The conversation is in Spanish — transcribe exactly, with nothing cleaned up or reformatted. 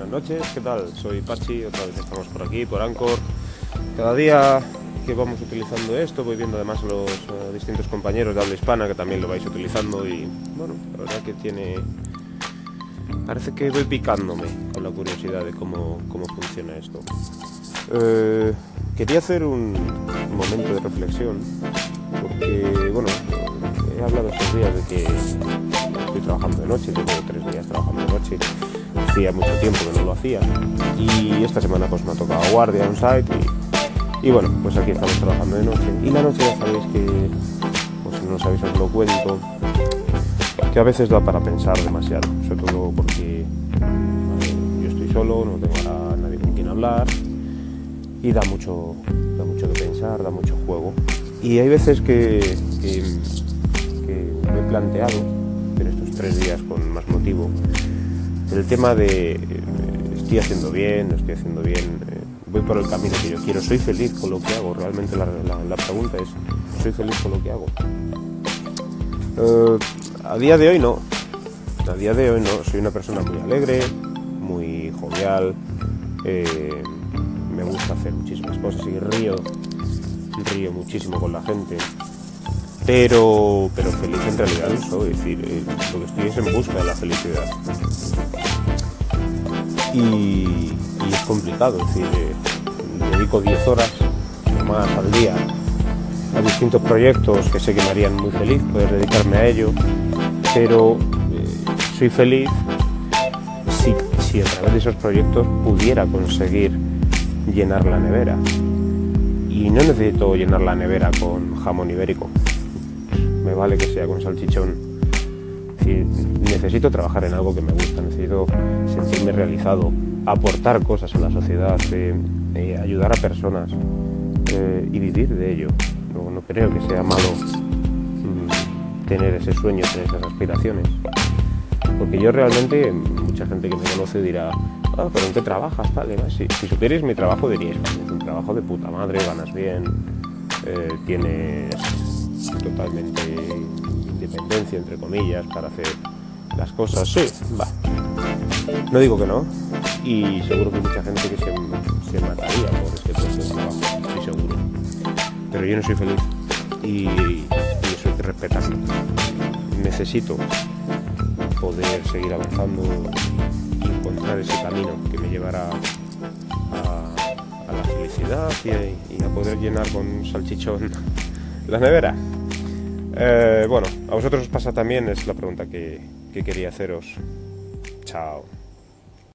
Buenas noches, ¿qué tal? Soy Pachi, otra vez estamos por aquí, por Anchor. Cada día que vamos utilizando esto, voy viendo además los uh, distintos compañeros de habla hispana que también lo vais utilizando y, bueno, la verdad que tiene... Parece que voy picándome con la curiosidad de cómo, cómo funciona esto. Eh, quería hacer un momento de reflexión, porque, bueno, he hablado estos días de que estoy trabajando de noche, llevo tres días trabajando de noche, hacía mucho tiempo que no lo hacía, y esta semana pues me ha tocado guardia on site, y, y bueno, pues aquí estamos trabajando de noche, y la noche ya sabéis que, pues si no lo sabéis os lo cuento, que a veces da para pensar demasiado, sobre todo porque eh, yo estoy solo, no tengo a nadie con quien hablar, y da mucho, da mucho que pensar, da mucho juego. Y hay veces que, que, que me he planteado, en estos tres días con más motivo, el tema de eh, estoy haciendo bien, no estoy haciendo bien, eh, voy por el camino que yo quiero, soy feliz con lo que hago. Realmente la, la, la pregunta es, ¿soy feliz con lo que hago? Eh, a día de hoy no, a día de hoy no, soy una persona muy alegre, muy jovial, eh, me gusta hacer muchísimas cosas y río, río muchísimo con la gente, pero, pero feliz en realidad no soy, es decir, eh, lo que estoy es en busca de la felicidad. Y, y es complicado, es decir, eh, dedico diez horas o más al día a distintos proyectos que sé que me harían muy feliz poder dedicarme a ello, pero eh, soy feliz si, si a través de esos proyectos pudiera conseguir llenar la nevera. Y no necesito llenar la nevera con jamón ibérico, me vale que sea con salchichón. Es decir, necesito trabajar en algo que me gusta, necesito sentirme realizado, aportar cosas a la sociedad, eh, eh, ayudar a personas eh, y vivir de ello. No, no creo que sea malo mmm, tener ese sueño, tener esas aspiraciones. Porque yo realmente, mucha gente que me conoce dirá, ah, pero ¿en qué trabajas? Tal, y si, si supierais mi trabajo diríais, es un trabajo de puta madre, ganas bien, eh, tienes totalmente independencia, entre comillas, para hacer las cosas. Sí, va. No digo que no, y seguro que hay mucha gente que se, se mataría por este puesto de trabajo, estoy seguro. Pero yo no soy feliz y, y eso hay que respetarlo. Necesito poder seguir avanzando y encontrar ese camino que me llevará a, a la felicidad y a, y a poder llenar con salchichón la nevera. Eh, bueno, a vosotros os pasa también, es la pregunta que, que quería haceros. Chao.